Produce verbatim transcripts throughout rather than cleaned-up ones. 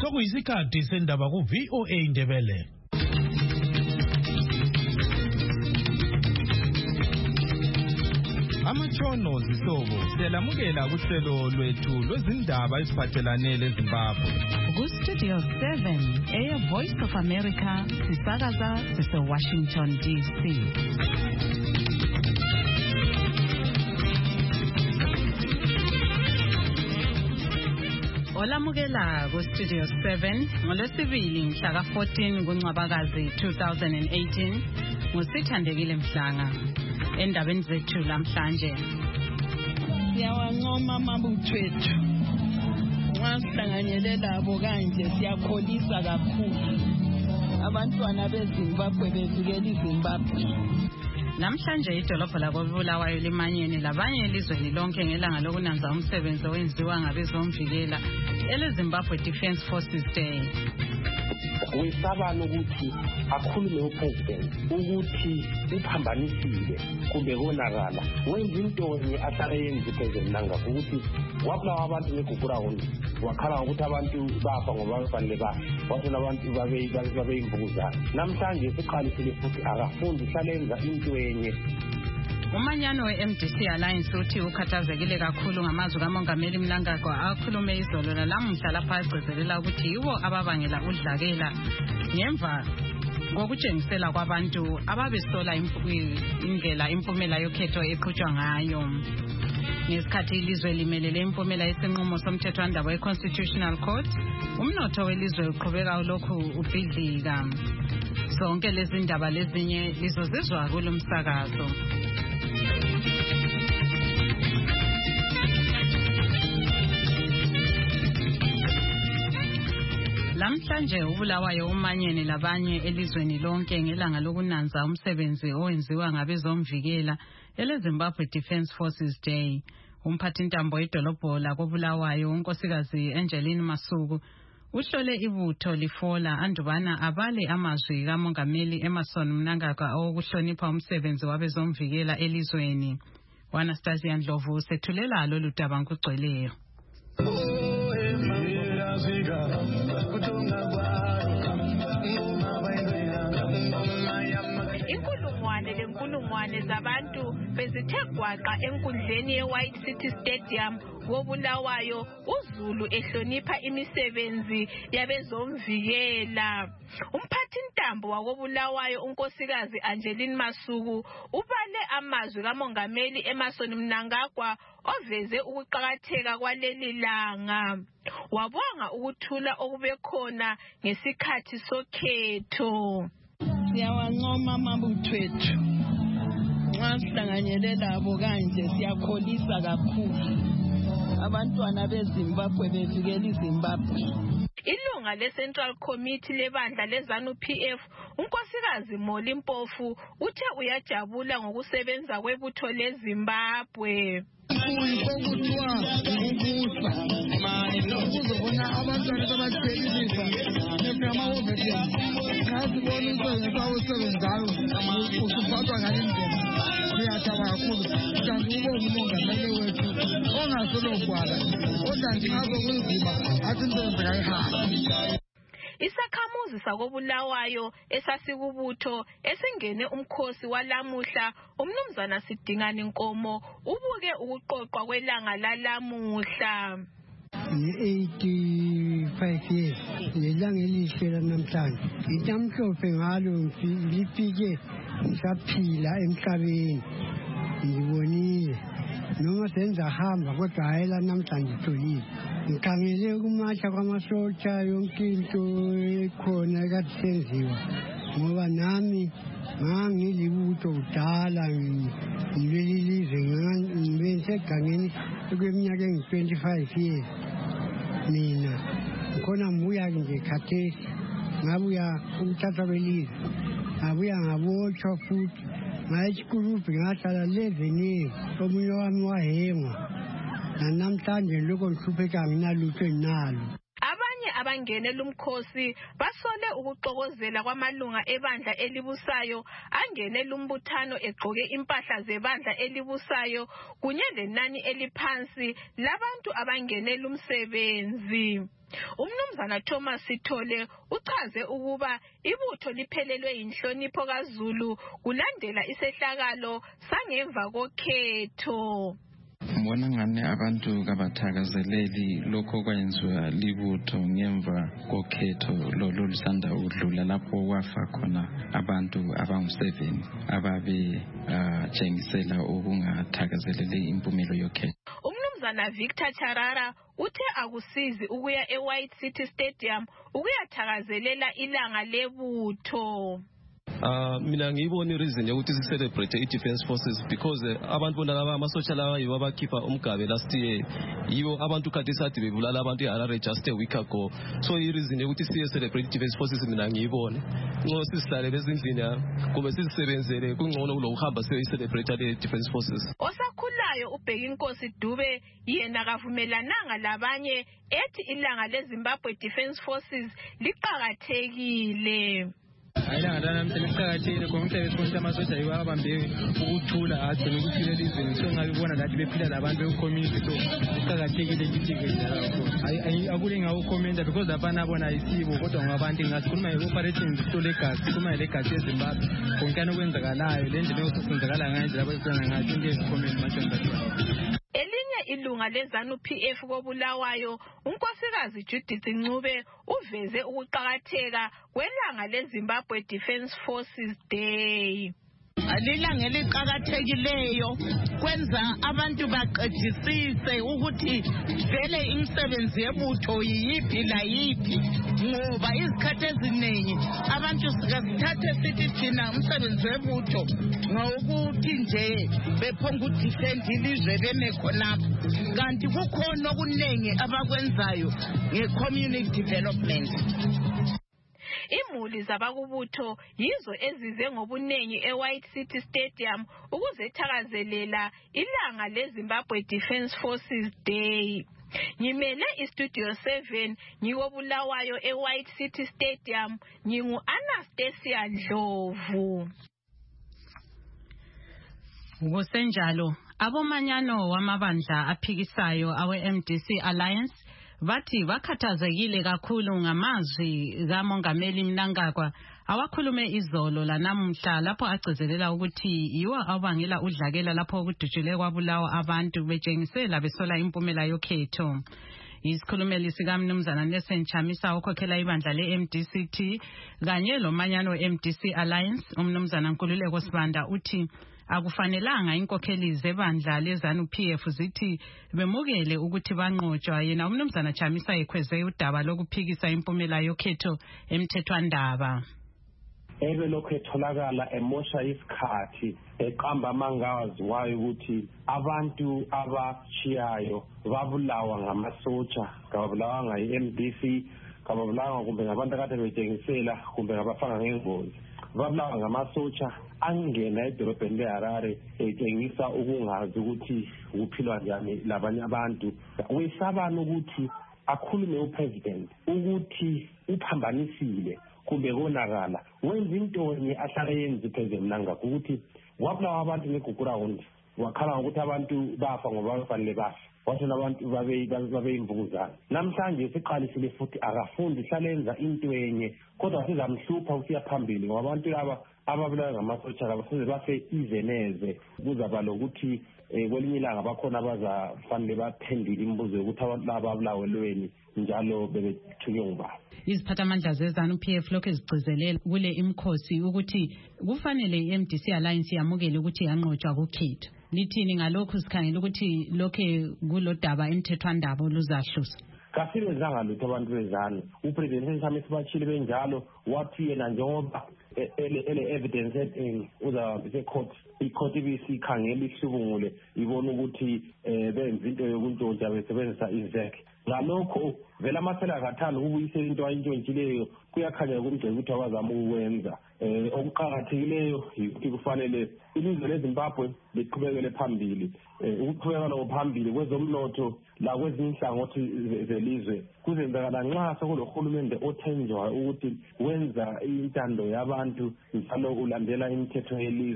Sokuyisikhathi sendaba ku V O A Indebele. Amatshono zihlobo siyalamukela kuhlelo lwethu lwezindaba eziphathelane leZimbabwe. Ku Studio seven, Air Voice of America, sisakaza sise Washington D C. Olamukela ku Studio seven ngolwesibili mhla ka fourteen kuNcwabakazi two thousand eighteen ngusithandekile Mhlanga. Endabeni zethu lamhlanje siyawancoma mabuthwethu ngasihlanganyele labo kanje siyakholisa kakhulu abantwana beZimbabwe bevikela iZimbabwe. Namhlanje idolobho lakoBulawayo limanyene labanye elizweni lonke ngelanga lokunanza umsebenzi owenziwa ngabezomvikela eleZimbabwe Defence Forces Day. Wesabana ukuthi akhulume upresident ukuthi uphambanisile kumbe konakala wenza into enye atayenza upresident nanga ukuthi wabulawa abantu neGugurawundi wakhala ukuthi abantu bafa ngoba bafanele ba wasona abantu babe babe imvuza. Namhlanje siqalisile futhi akafundi hlaleza into enye. Umanyano we-M D C Alliance uthi ukhathazekile kakhulu ngamazwi kaMongameli Mnangagwa akhulume izolo lalamhla lapha agcizelela ukuthi yiwo ababangela udlakela ngemva ngokutshengisela kwabantu ababesola indlela impumela yokhetho eqhutshwa ngayo. Ngesikhathi ilizwe limelele impumela yesinqumo somthethwandaba we-Constitutional Court, umnotho welizwe uqhubeka ulokhu ubhidlika. Zonke lezi ndaba lezinye lizozizwa kulo msakazo. Namhlanje uBulawayo umanyene labanye elizweni lonke ngelanga lokunanza umsebenzi owenziwa ngabezomvikela eleZimbabwe Defence Forces Day. Umphathintambo edolobho lakoBulawayo unkosikazi Angeline Masuku uhlole ibutho lifola andubana abale amazwi kaMongameli Emmerson Mnangagwa okuhlonipha umsebenzi wabezomvikela elizweni. Anastasia Ndlovu sethulela lolu daba ngokugcweleyo. Inkulungwane lenkulungwane zabantu bezithe gwaqa enkundleni ye-White City Stadium koBulawayo uZulu ehlonipha imisebenzi yabezomvikela. Umphathintambo wakoBulawayo unkosikazi Angeline Masuku ubale amazwi kaMongameli Emmerson Mnangagwa oveze ukuqakatheka kwaleli langa. Wabonga ukuthula okube khona ngesikhathi sokhetho. Siyawancoma mabuthwethu ngasihlanganyele labo kanje siyakholisa kakhulu abantwana beZimbabwe bevikela iZimbabwe. Ilunga le-Central Committee lebandla leZANU P F unkosikazi Moli Mpofu uthe uyajabula ngokusebenza kwebutho leZimbabwe. Ukuzobona abantwana abathekilisa ngamawoveli ngazibona umsebenzi awusebenzayo usuphathwa ngalindlela siyajaba kakhulu kanti ubonga umongameli wethu ongasologwala odanti ngazo kunzima athi umsebenzi kayihamba. Isakhamuzi sakoBulawayo esasikubutho esingene umkhosi walamuhla umnumzana Sidingani Nkomo ubuke ukuqoqwa kwelanga lalamuhla. eighty-five years lelanga elihle namhlanje intamhlophe ngalo lifike ngisaphila emhlabeni ngibonile noma senza hamba kodwa hayela namhlanje tholile ngikhangele kumasha kwamasotsha yonke into ekhona ekade senziwa ngoba nami ngangilibutho kudala ngileli lizwe ngibe segangeni kweminyaka engu-twenty-five years. Mina khona ngibuya nje khathesi ngabuya ukuthatha kwelizwe ngabuya ngabotshwa futhi ngaya esikulubhi ngahlala eleven years omunye wami wahengwa nanamhlanje lokho ngihlupheka nginalutho enginalo. Abanye abangene lumkhosi basole ukuxokozela kwamalunga ebandla elibusayo angene lumbuthano egqoke impahla zebandla elibusayo kunye lenani eliphansi labantu abangene lumsebenzi. Umnumzana Umnumzana Thomas Sithole uchaze ukuba ibutho liphelelwe inhlonipho kaZulu kulandela isehlakalo sangemva kokhetho. Mbona ngani abantu kabathakazeleli lokho kwenziwa libutho ngemva kokhetho lolusanda udlula lapho kwafa khona abantu abangu seven ababe tshengisela ukungathakazeleli impumelo yokhetho. Umnumzana Victor Charara uthe akusizi ukuya eWhite City Stadium ukuyathakazelela ilanga lebutho. Uh, mina ngiyibona ireason yokuthi si celebrate i-defense forces because uh, abantu bona laba ama-social lawa yibo abakhipha umgabe last year, yibo abantu khathi sathi bebulala abantu eHarare just a week ago. So ireason yokuthi siye celebrate i-defense forces mina ngiyibona ngco sisihlale bezindlini kumbe sisebenzele kungcono kulo uhamba siye celebrate le-defense forces. Osakhulayo uBheki Inkosi Dube yena kavumelananga labanye ethi ilanga leZimbabwe Defense Forces liqhakathekile. Ayilanga lanamhla liqhakathekile konke besonke amasoja yiwo abambe ukuthula agcina ukuphila elizweni, so ngabibona lathi bephila labantu be-community, so liqhakathekile lithi-ke njalo akulinga ukhomenta because abana bona ayisibo kodwa ngabantu ngasikhuluma nge-operation zihlole-gazi, sikhuluma ngele-gazi eZimbabwe konke anokwenzakalayo le ndlela yokusenzakala ngayo nje lapho esifana ngayo into ezikhomenti manje. Elinye ilunga leZANU P F koBulawayo unkosikazi Judith Ncube uveze ukuqhakatheka kwelanga leZimbabwe Defense Forces Day. Alilanga eliqhakathekileyo kwenza abantu baqedisise ukuthi vele imisebenzi yebutho yiphi la yiphi, ngoba izikhathi eziningi abantu sikasithathe sithi thina umsebenzi webutho ngokuthi nje bephonga udefend ilizwe beme khonapho, kanti kukhona okuningi abakwenzayo nge-community development. Imuli zabakubutho yizo ezize ngobunengi eWhite City Stadium ukuzethakazelela ilanga leZimbabwe Defense Forces Day. Ngimele iStudio seven ngiwobulawayo eWhite City Stadium, ngingu Anastasia Ndlovu. Ngosenjalo abomanyano wamabandla aphikisayo awe-M D C Alliance bathi bakhathazekile kakhulu ngamazwi kaMongameli Mnangagwa awakhulume izolo lanamuhla lapho agcizelela ukuthi yiwo abangela udlakela lapho ukudujule kwabulawa abantu betshengisela besola impumela yokhetho. Isikhulumeli sikaMnumzana Nelson Chamisa okhokhela ibandla le-M D C T kanye lomanyano M D C Alliance uMnumzana Nkululeko Sibanda uthi akufanelanga inkokheli zebandla leZANU P F zithi bemukele ukuthi banqotshwa. Yena uMnumzana Chamisa ekhweze udaba lokuphikisa impumela yokhetho emthethwandaba. Ebe lokho etholakala emosha isikhathi eqamba amangazi wayo ukuthi abantu abachiyayo babulawa ngamasotsha, kababulawa ngayi-M D C, kababulawa kumbe ngabantu akade betshengisela kumbe ngabafanga ngengozi, babulawa ngamasotsha angena edolobheni leHarare etshengisa ukungazi ukuthi ukuphilwa njani labanye abantu. Uyisabana ukuthi akhulume upresident ukuthi uphambanisile kumbe konakala wenza into enye ahlala yenza iPresident Mnangagwa ukuthi wabulawa abantu ngeGugurawundi, wakhala ukuthi abantu bafa ngoba bafanele bafa, wathi nabantu babe babe imvukuzana. Namhlanje siqalisile futhi akafundi ihlalenza into enye kodwa sizamhlupha usiya phambili ngoba abantu laba ababulawa ngamasotsha abafuze bafe izeneze. Kuzaba lokuthi kwelinye ilanga bakhona abazafanele baphendile imibuzo yokuthi abantu laba abulawelweni njalo bebethunywe ngubani. Iziphathamandla zeZANU P F lokho ezigcizelela kule imkhosi ukuthi kufanele i-M D C Alliance yamukele ukuthi yanqotshwa kukhetho. Lithini ngalokho sikhangela ukuthi lokho kulodaba emthethwandaba luzahlusa? Kasibenzanga lutho abantu beZANU. Upresident Chamisa bachile benjalo wathi yena njengoba ele ele evidence ethi uza becourt icourt ibisikhangela ihlubungule ibona ukuthi benza into yokuntshontsha besebenzisa izek. Ngalokho vela amasela akathanda ukubuyisela into ayintshontshileyo kuyakhanya kumgceke ukuthi abazama ukwenza. Okuqhakathekileyo ukuthi kufanele ilizwe leZimbabwe liqhubekele phambili. Ukuqhubeka lo phambili kwezomnotho la kwezinye inhlangothi zelizwe kuzenzakala nxa sekulohulumende othenjwayo ukuthi wenza intando yabantu njalo ulandela imithetho yelizwe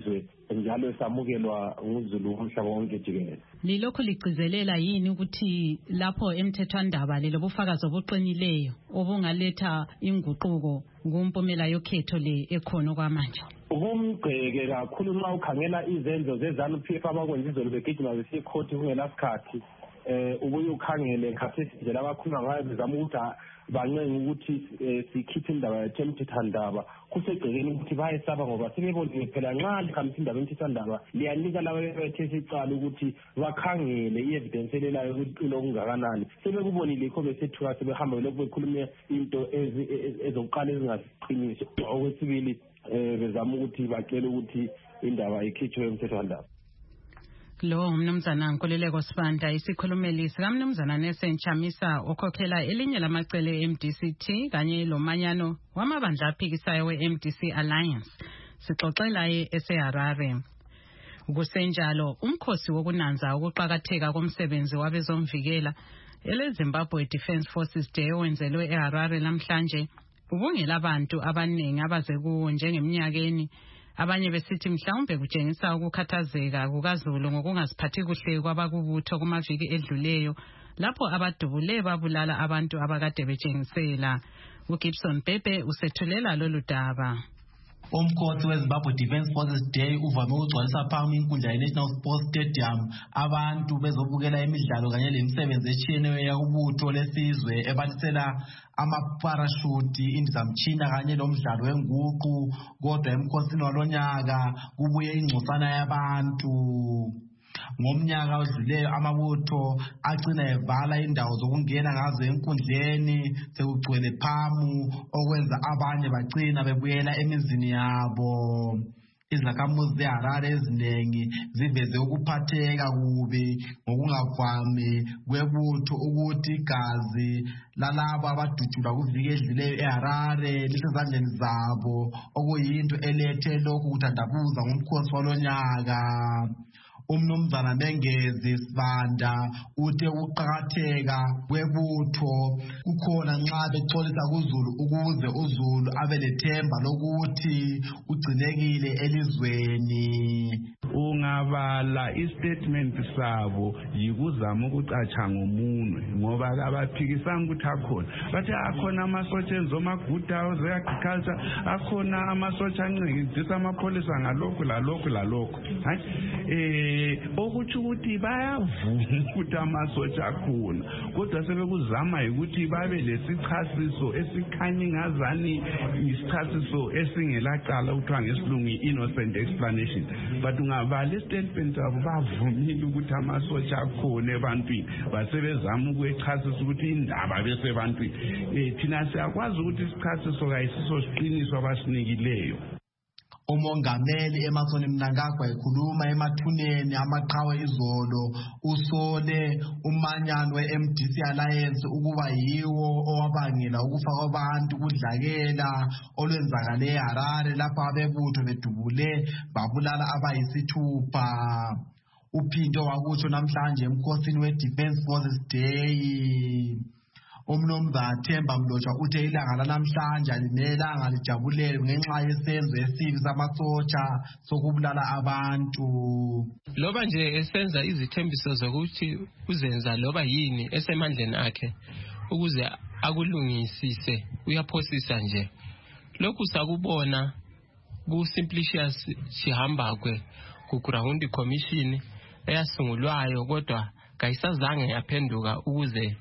njalo samukelwa nguzulu umhlaba wonke jikelele. Lilokhu ligcizelela yini ukuthi lapho emthethwandaba lelo bufakazi obuqinileyo obungaletha inguquko kumpumela yokhetho le ekhona kwamanje? Ubumgceke kakhulu nxa ukhangela izenzo zeZANU P F abakwenza izolo begijima besiya ecourt kungelasikhathi eh ubuye ukhangele khathesi nje labakhuluma ngayo bezama ukuthi bancenga ukuthi sikhiphe indaba yemthethwandaba kusegcekeni ukuthi bayesaba ngoba sebebonile phela nxa likhambisa indaba yemthethwandaba liyanika labo bethe sicala ukuthi bakhangele i-evidence elelayo ukuthi lokungakanani sebekubonile ikho besethuka sebehamba lokhu bekhuluma into ezokuqala ezingasiqiniso. Okwesibili bezama ukuthi bacela ukuthi indaba ikhitshwe yemthethwandaba. Lo umnumzana Nkululeko Sibanda isikhulumeli sikamnumzana Nesenchamisa okhokhela elinye lamacele e-M D C T kanye lomanyano wamabandla aphikisayo we-M D C Alliance sixoxela eseHarare. Kusenjalo umkhosi wokunanza ukuqhakatheka komsebenzi wabezomvikela eleZimbabwe Defence Forces Day owenzelwe eHarare namhlanje ubungela abantu abaningi abaze kuwo njengeminyakeni. Abanye besithi mhlawumbe kutshengisa ukukhathazeka kukaZulu ngokungaziphathi kuhle kwabakubutho kumaviki edluleyo lapho abadubule babulala abantu abakade betshengisela. uGibson Pepe usethulela lolu daba. Umkhosi weZimbabwe Defence Forces Day uvame ukugcwalisa phambi inkundla ye-National Sports Stadium abantu bezobukela imidlalo kanye lemisebenzi etshiyeneyo yakubutho lesizwe ebalisela amaparashuti, indizamtshina kanye lomdlalo wenguqu. Kodwa emkhosini walonyaka kubuye ingcosana yabantu. Ngomnyaka odluleyo amabutho agcina evala indawo zokungena ngazo enkundleni sekugcwele phamu okwenza abanye bagcina bebuyela emizini yabo. Izakhamuzi zeHarare eziningi ziveze ukuphatheka kubi ngokungavami kwebutho ukuthi igazi lalabo abadutshulwa kuviki edluleyo eHarare lisezandleni zabo okuyinto elethe lokhu kuthandabuza ngomkhosi walonyaka. Umnumzana Mengezi Sibanda uthe ukuqhakatheka kwebutho kukhona nxa bexolisa kuZulu ukuze uZulu abe lethemba lokuthi ugcinekile elizweni. Ungabala istatement sabo yikuzama ukucatsha ngomunwe ngoba abaphikisanga ukuthi akhona bathi akhona amasotsha enzomaguda ze-agriculture akhona amasotsha ancedisa amapolisa ngalokhu lalokhu lalokhu hayi eh okuthi ukuthi bayavuma ukuthi amasotsha akhona kodwa sebekuzama ukuthi babe lesichasiso esikhanya ingazani isichasiso esingelaqala ukuthiwa ngesilungu innocent explanation but ungabala statement abo bavumile ukuthi amasotsha akhona ebantwini basebezama ukwechasisa ukuthi indaba bese ebantwini eh thina siyakwazi ukuthi isichasiso kayisiso siqiniso abasinikileyo. Umongameli Emmerson Mnangagwa ekhuluma emathuneni amaqhawe izolo usole umanyano we-M D C Alliance ukuba yiwo owabangela ukufa kwabantu kudlakela olwenzakale eHarare lapho abebutho bedubule babulala abayisithupha. Uphinto wakutsho namhlanje emkhosini we-Defence Forces Day. Umnumzana Themba Mlotshwa uthe ilanga lanamhlanje alimelanga lijabulele ngenxa yesenzo esibi samasotsha sokubulala abantu. Loba nje esenza izithembiso zokuthi uzenza loba yini esemandleni akhe ukuze akulungisise uyaphosisa nje. Lokhu sakubona ku Simplicius Chihambakwe ku ground commission eyasungulwayo kodwa kayisazange yaphenduka ukuze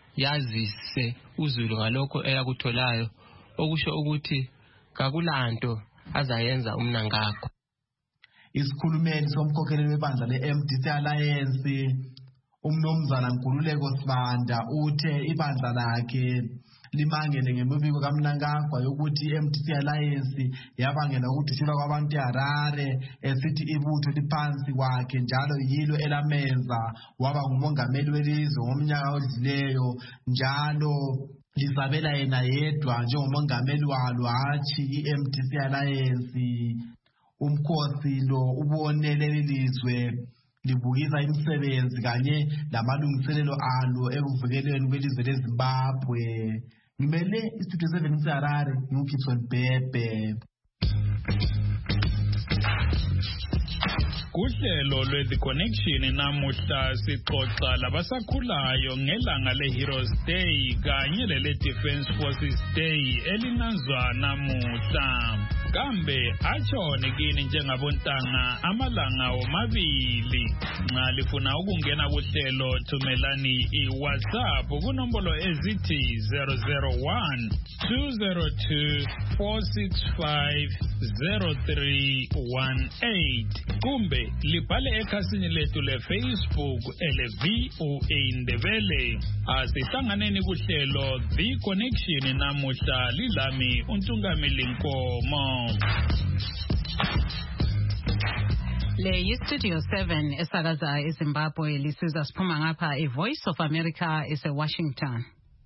yazise uZulu ngalokho eyakutholayo okusho ukuthi kakulanto azayenza uMnangagwa. Isikhulumeli somkhokheli webandla le-M D C Alliance umnumzana Nkululeko Sibanda uthe ibandla lakhe limangele ngemibiko kaMnangagwa yokuthi i-M D C Alliance yabangela ukudutshulwa kwabantu eHarare esithi ibutho liphansi kwakhe njalo yilo elamenza waba ngumongameli welizwe ngomnyaka odluleyo njalo lisabela yena yedwa njengomongameli walo hatshi i-M D C Alliance. Umkhosi lo ubonele lelizwe libukisa imisebenzi kanye lamalungiselelo alo ekuvikeleni kwelizwe leZimbabwe. Ngimele istudio seven eHarare, uGibson Pepe. Kuhlelo lwe-The Connection namuhla sixoxa labasakhulayo ngelanga le-Heroes Day kanye lele-Defence Forces Day elinanzwa namuhla. Kambe atshone kini njengabontanga amalanga omabili. Nxa lifuna ukungena kuhlelo thumelani i-WhatsApp kunombolo ezithi zero zero one two zero two four six five zero three one eight. Kumbe libhale ekhasini lethu le-Facebook ele-V O A Ndebele. Asihlanganeni kuhlelo The Connection namuhla lilami uNtungameli Nkomo. Le yi-Studio seven esakaza eZimbabwe lisizwa siphuma ngapha i-Voice of America ese-Washington.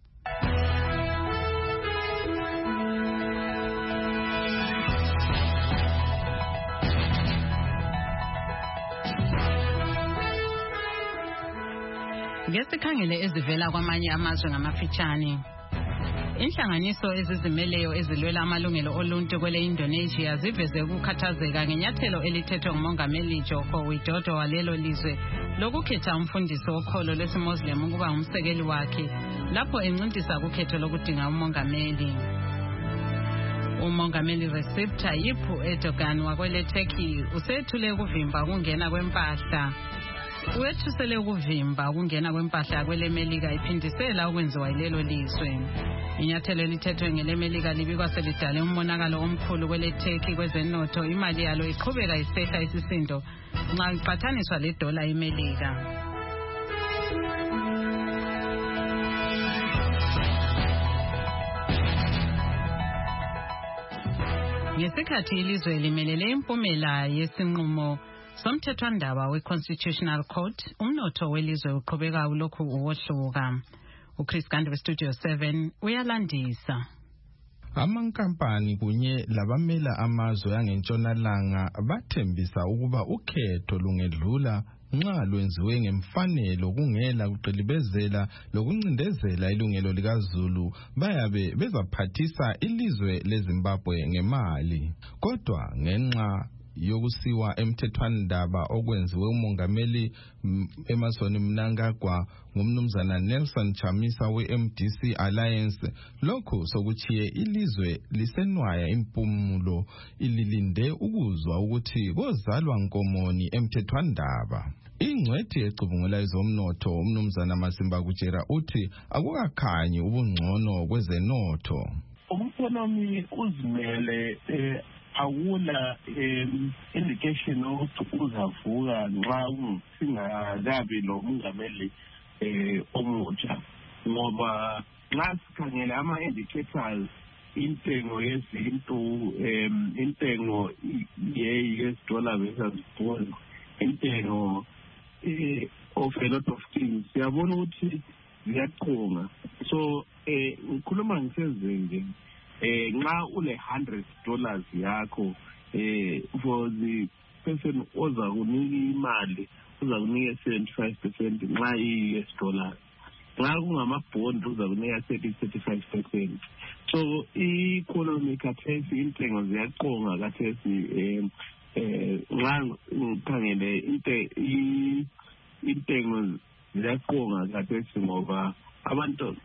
Ngesikhangele ezivela kwamanye amazwe ngamafitshane. Inhlanganiso ezizimeleyo ezilwela amalungelo oluntu kwele Indonesia ziveze ukukhathazeka ngenyathelo elithethwe ngumongameli Joko Widodo walelo lizwe lokukhetha umfundisi wokholo lwesimuslim ukuba ngumsekeli wakhe lapho encintisa ukhetho lokudinga umongameli. Umongameli Recep Tayyip Erdogan wakwele Turkey usethule ukuvimba ukungena kwempahla. Uwethusele ukuvimba ukungena kwempahla kwele Melika iphindisela ukwenziwa yilelo lizwe. Inyathelo elithethwe ngele Melika libikwa selidale umonakalo omkhulu kwele Turkey kwezenotho, imali yalo iqhubeka isehla isisindo nxa iqhathaniswa le dollar iMelika. Ngesikhathi ilizwe limelele impumela yesinqumo somthethwandaba we-Constitutional Court, umnotho welizwe uqhubeka ulokhu uwohluka. uChris Gandhi we-Studio seven uyalandisa. Amankampani kunye labamela amazwe angentshonalanga bathembisa ukuba ukhetho lungedlula nxa lwenziwe ngemfanelo kungela kuqilibezela lokuncindezela ilungelo likaZulu bayabe bezaphathisa ilizwe leZimbabwe ngemali. Kodwa ngenxa yokusiwa emthethwandaba okwenziwe umongameli Emmerson Mnangagwa ngumnumzana Nelson Chamisa we-M D C Alliance, lokho sokuchiye ilizwe lisenwaya impumulo ililinde ukuzwa ukuthi kozalwa nkomoni emthethwandaba. Ingcwethi ecubungula ezomnotho umnumzana Masimba Kutshera uthi akukakhanyi ubungcono kwezenotho. Umkonomi uzimele eh, awula um, indication ukuthi uzavuka nxa singakabi lo mongameli eh, omutsha, ngoba nxa sikhangele ama-indicators intengo yezinto um, intengo ye-U S dollar versus bond, intengo eh, of a lot of things siyabona ukuthi ziyaqhunga. So eh ngikhuluma ngisezenge eh nxa ule one hundred dollars yakho eh for the person oza kunika imali uza kunika seventy-five percent nxa i-U S dollars, nxa kungama bond uza kunika thirty to thirty-five percent. So i-economy khathesi intengo ziyaqonga khathesi eh eh nxa ngikhangele inte intengo ziyaqonga khathesi ngoba abantu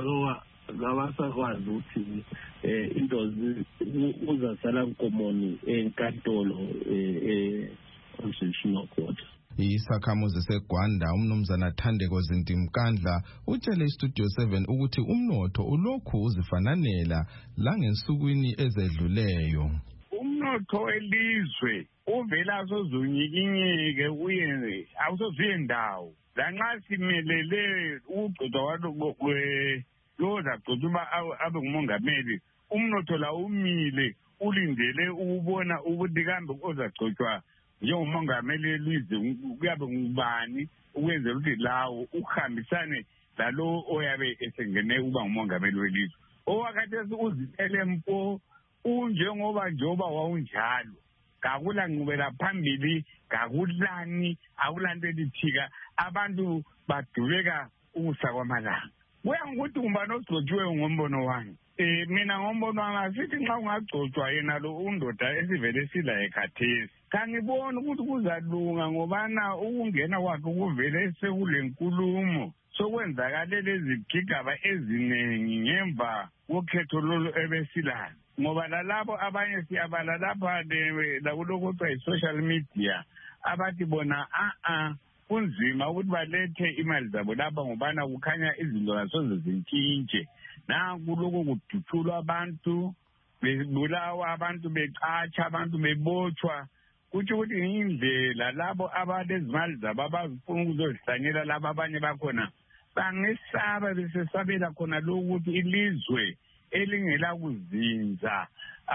abasakwazi ukuthi eh into uzasala nkomoni enkantolo eh constitutional court. Isakhamuzi seGwanda umnumzana Thandeko Zintimkandla utshele iStudio seven ukuthi umnotho ulokhu uzifananela langensukwini ezedluleyo. Umnotho elizwe uvela sozunyikinyeke uyenze awusoziye ndawo lanxa simelele ugcotshwa kwalo kwe loza gcotshwa abe ngumongameli, umnotho la umile ulindele ukubona ukuthi kambe ozagcotshwa njengomongameli elizwe kuyabe ngubani ukwenzela ukuthi lawo uhambisane lalo oyabe esengene uba ngumongameli welizwe. Owakhathesi uzitele mpo unjengoba njoba wawunjalo, kakula ngqubela phambili, kakulani, akulanto elithika, abantu badubeka ukusa kwamalanga. Kuya ngokuthi umbani ogcotshiweyo ngombono wami. Eh mina ngombono wami sithi nxa ungagcotshwa yena lo undoda esivele sila ekhathesi kangibona ukuthi kuzalunga ngobana ukungena kwakhe kuvele sekulenkulumo sokwenzakale lezi gigaba eziningi ngemva kokhetho lolu ebesilayo ngoba lalabo abanye siyabala lapha lakuloko kuthiwa yi-social media abathi bona a-a kunzima ukuthi balethe imali zabo lapha ngobana kukhanya izinto zasoze zintshintshe nanku lokho kuduthulwa abantu bebulawa abantu becatsha abantu bebotshwa kutsho ukuthi indlela labo abalezimali zabo abazifuna ukuzozihlanyela labo abanye bakhona bangesaba besesabela khona lokuthi ilizwe elingela kuzinza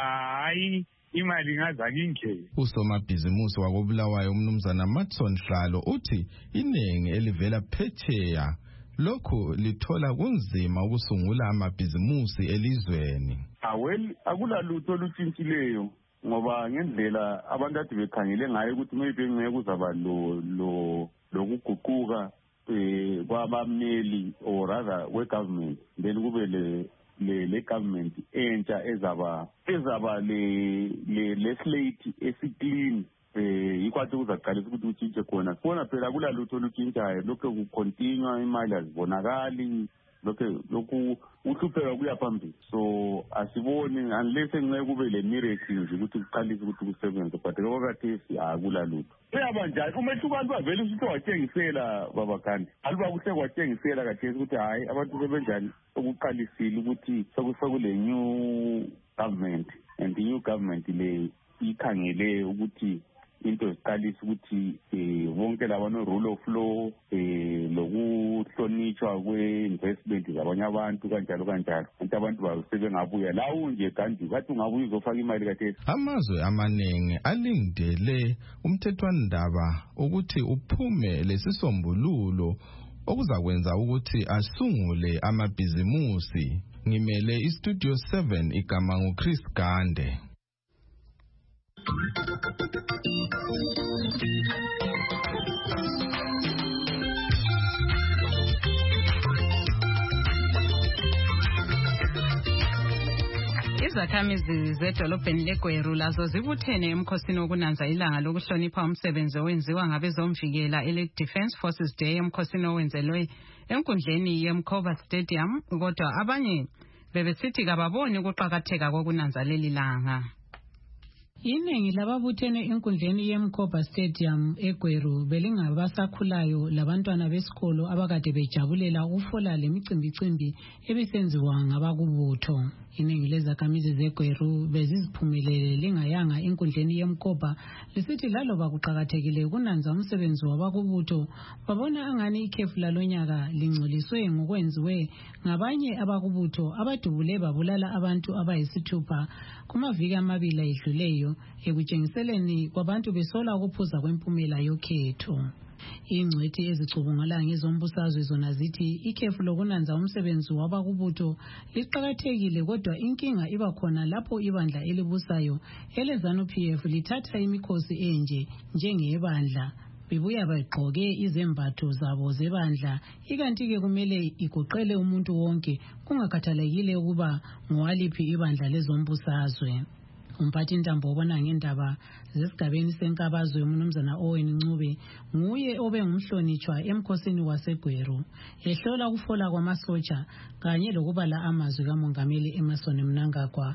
hayi imali ingazake ingene. Usomabhizimusi wakobulawayo umnumzana Matson Hlalo uthi inengi elivela phetsheya lokho lithola kunzima ukusungula amabhizimusi elizweni. Awel akulalutho olutshintshileyo ngoba ngendlela abantu ade bekhangele ngayo ukuthi maybe ngeke kuzaba lo lo lokuguquka eh kwabameli or rather we government then kube le le le government entsha ezaba ezaba le le le slate esiclean eh ikwathi ukuzaqalisa ukuthi utshintshe khona khona phela kulalutho olutshintshayo lokho kucontinue imali azibonakali lokho lokhu uhlupheka kuya phambili so asiboni unless ngeke kube le miracle nje ukuthi kuqalise ukuthi kusebenze but lokho akulalutho uyaba njani umehlukanto wavele usithi watshengisela baba Khandi aluba kuhle kwatshengisela kathesi ukuthi hayi abantu sebenjani okuqalisile ukuthi sokusokule new government and the new government le ikhangele ukuthi into esiqalisa ukuthi eh wonke labano rule of law eh lokuhlonitshwa kwe-investment zabanye abantu kanjalo kanjalo ukuthi abantu basebengabuya lawo nje kanti bathi ungabuya uzofaka imali kathesi. Amazwe amanengi alindele umthethwandaba ukuthi uphume lesisombululo okuzakwenza ukuthi asungule amabhizimusi. Ngimele iStudio seven igama nguChris Gande. Izakhamizi zedolobheni leGweru lazo zibuthene emkhosini wokunanza ilanga lokuhlonipha umsebenzi owenziwa ngabezomvikela ele Defence Forces Day emkhosini owenzelwe enkundleni yeMkhoba Stadium kodwa abanye bebesithi kababoni ukuqhakatheka kokunanza leli langa. Iningi lababuthene enkundleni yeMkhoba Stadium eGweru belingabasakhulayo labantwana besikolo abakade bejabulela ukufola lemicimbicimbi ebisenziwa ngabakubutho. Iningi lezakhamizi zeGweru beziziphumelele lingayanga enkundleni yeMkhoba lisithi laloba kuqhakathekile kunanza umsebenzi wabakubutho babona angani ikhefu lalonyaka lingcoliswe ngokwenziwe ngabanye abakubutho abadubule babulala abantu abayisithupha kumaviki amabili ayedluleyo ekutshengiseleni kwabantu besola ukuphuza kwempumela yokhetho. Ingcwethi ezicubungula ngezombusazwe zona zithi ikhefu lokunanza umsebenzi wabakubutho liqhakathekile kodwa inkinga iba khona lapho ibandla elibusayo eleZANU-P F lithatha imikhosi enje njengebandla bebuya bagqoke izembatho zabo zebandla ikanti ke kumele igoqele umuntu wonke kungakhathalekile ukuba ngowaliphi ibandla lezombusazwe. Umphathi Ntambo obona ngendaba zesigabeni senkabazwe umnumzana Owen Ncube nguye obe ngumhlonitshwa emkhosini waseGweru ehlola ukufola kwamasotsha kanye lokubala amazwi kaMongameli Emmerson Mnangagwa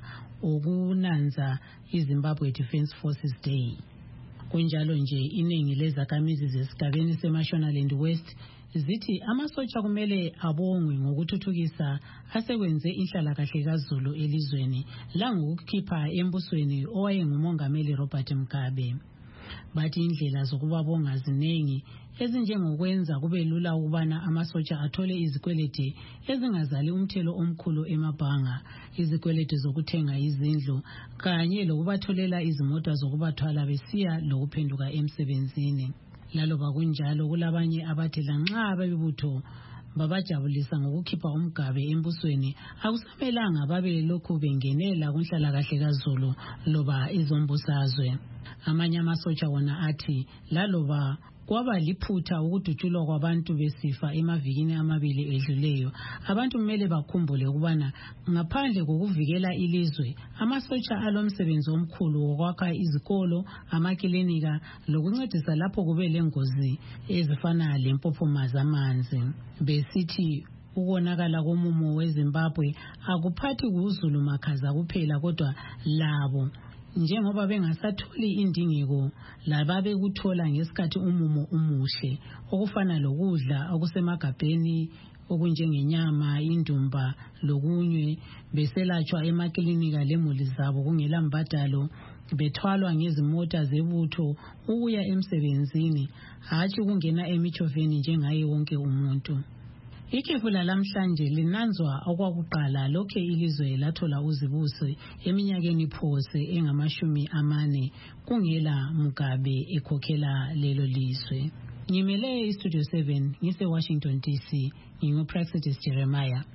ukunanza iZimbabwe Defence Forces Day. Kunjalo nje iningi lezakhamizi zesigabeni seMashonaland West zithi amasotsha kumele abongwe ngokuthuthukisa asekwenze inhlalakahle kaZulu elizweni langokukhipha embusweni owayengumongameli Robert Mugabe. Bathi indlela zokubabonga ziningi ezinjengokwenza kube lula ukubana amasotsha athole izikweleti ezingazali umthelo omkhulu emabhanga, izikweleti zokuthenga izindlu kanye lokubatholela izimota zokubathwala besiya lokuphenduka emsebenzini. Laloba kunjalo kulabanye abathi lanxa bebutho babajabulisa ngokukhipha umgabe embusweni akusamelanga babe lokhu bengenela kunhlalakahle kaZulu loba izombusazwe. Amanye amasotsha wona athi laloba kwaba liphutha ukudutshulwa kwabantu besifa emavikini amabili edluleyo, abantu kumele bakhumbule ukubana ngaphandle kokuvikela ilizwe, amasotsha alomsebenzi omkhulu wokwakha izikolo, amakilinika lokuncedisa lapho kube lengozi ezifana lempophoma zamanzi. Besithi ukonakala komumo weZimbabwe akuphathi kuZulu makhaza kuphela, kodwa labo njengoba bengasatholi indingeko lababe kuthola ngesikhathi umumo umuhle, okufana lokudla okusemagabheni okunjengenyama, indumba lokunye, beselatshwa emakilinika lemuli zabo kungela mbadalo, bethwalwa ngezimota zebutho ukuya emsebenzini, hatshi kungena emichoveni njengaye wonke umuntu. Ikhefu lalamhlanje linanzwa okwakuqala lokhe ilizwe lathola uzibusi eminyakeni phose engamashumi amane kungela Mugabe ekhokhela lelo lizwe. Ngimele iStudio seven ngise Washington D C, nginguPraxidis Jeremiah.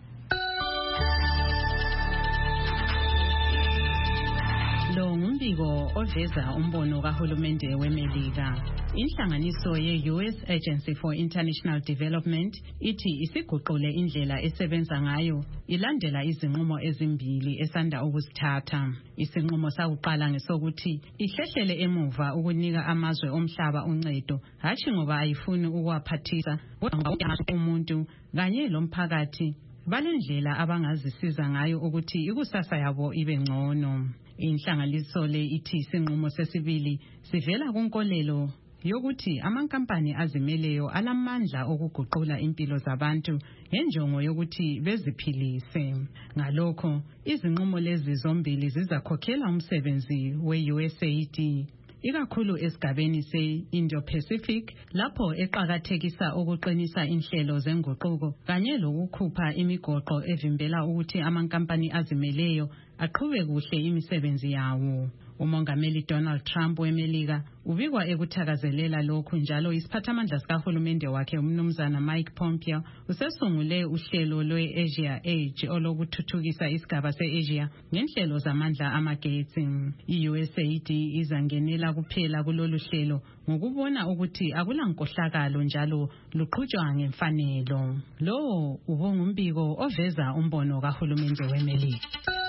Lo ngumbiko oveza umbono kahulumende weMelika. Inhlanganiso ye-U S Agency for International Development ithi isiguqule indlela esebenza ngayo ilandela izinqumo ezimbili esanda ukuzithatha. Isinqumo sakuqala ngesokuthi ihlehlele emuva ukunika amazwe omhlaba uncedo, hatshi ngoba ayifuni ukwaphathisa umuntu kanye lomphakathi balendlela abangazisiza ngayo ukuthi ikusasa yabo ibe ngcono. Inhlanganiso le ithi isinqumo sesibili sivela kunkolelo yokuthi amankampani azimeleyo alamandla okuguqula impilo zabantu ngenjongo yokuthi beziphilise. Ngalokho izinqumo lezi zombili zizakhokhela umsebenzi we-U S A I D ikakhulu esigabeni se-Indo-Pacific lapho eqakathekisa ukuqinisa inhlelo zenguquko kanye lokukhupha imigoqo evimbela ukuthi amankampani azimeleyo aqhube kuhle imisebenzi yawo. Umongameli Donald Trump weMelika ubikwa ekuthakazelela lokhu, njalo isiphathamandla sikahulumende wakhe umnumzana Mike Pompeo usesungule uhlelo lwe-Asia Age olokuthuthukisa isigaba se-Asia ngenhlelo zamandla amagetsi. I-U S A I D izangenela kuphela kulolu hlelo ngokubona ukuthi akulankohlakalo njalo luqhutshwa ngemfanelo. Lo ubungumbiko oveza umbono kahulumende weMelika.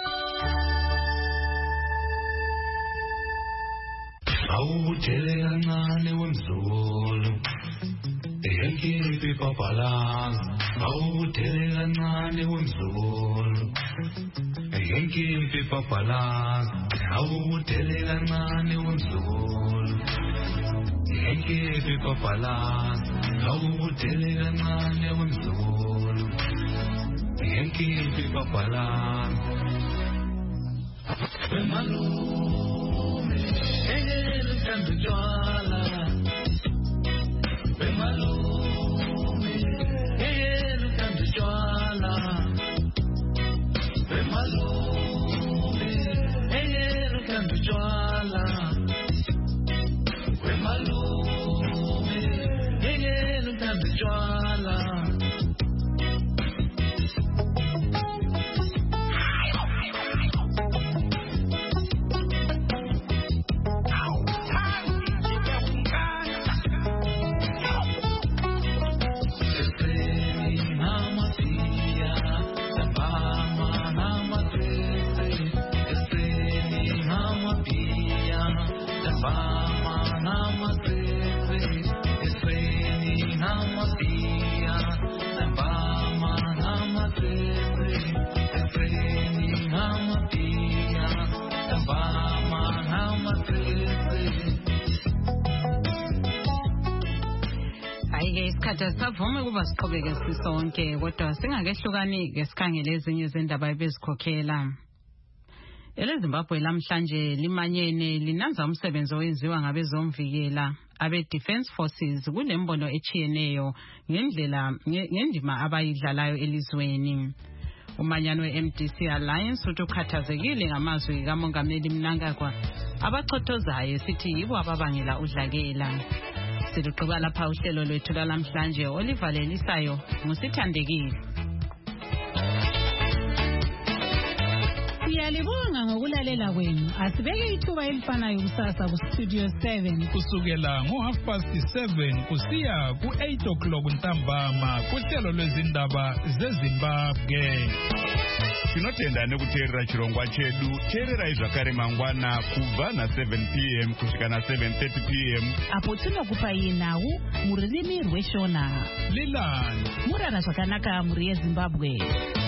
Awuthele kancane wemzulu eyenkipi papalaza, awuthele kancane wemzulu eyenkipi papalaza, awuthele kancane wemzulu eyenkipi papalaza, awuthele kancane wemzulu eyenkipi papalaza. Malume engene uthanda utshwala, malume engene uthanda utshwala, malume engene uthanda utshwala, malume engene uthanda utshwala. Savuma kuba siqhubeke sisonke, kodwa singakehlukani ke sikhangele ezinye izindaba ebezikhokhela. EleZimbabwe lamhlanje limanyene linanza umsebenzi owenziwa ngabezomvikela abe-Defence Forces kulembono echiyeneyo ngendlela ngendima abayidlalayo elizweni. Umanyano we-M D C Alliance uthi ukhathazekile ngamazwi kaMongameli Mnangagwa abachothozayo sithi yibo ababangela udlakela. Siluqhuba lapha uhlelo lwethu lamhlanje olivalelisayo ngusithandekile. Siyalibonga ngokulalela kwenu. Asibeke ithuba elifanayo kusasa ku Studio seven. Kusukela ngo half past seven kusiya ku eight o'clock ntambama kuhlelo lwezindaba zeZimbabwe. Tinotenda nekuteerera chirongwa chedu. Teererai zvakare mangwana kubva na seven p m kusvika na seven thirty p m apo tinokupai nhau mururimi rweshona. Lilani murara zvakanaka muri yeZimbabwe.